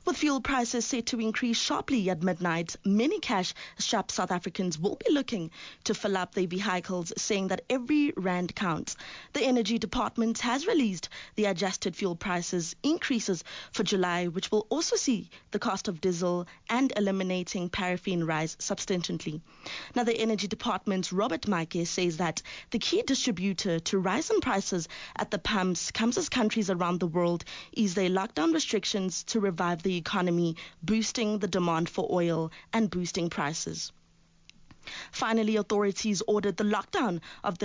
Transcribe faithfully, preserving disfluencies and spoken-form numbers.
With fuel prices set to increase sharply at midnight, many cash-strapped South Africans will be looking to fill up their vehicles, saying that every rand counts. The Energy Department has released the adjusted fuel prices increases for July, which will also see the cost of diesel and eliminating paraffin rise substantially. Now, the Energy Department's Robert Maike says that the key distributor to rise in prices at the pumps comes as countries around the world ease their lockdown restrictions to revive the economy, boosting the demand for oil and boosting prices. Finally, authorities ordered the lockdown of the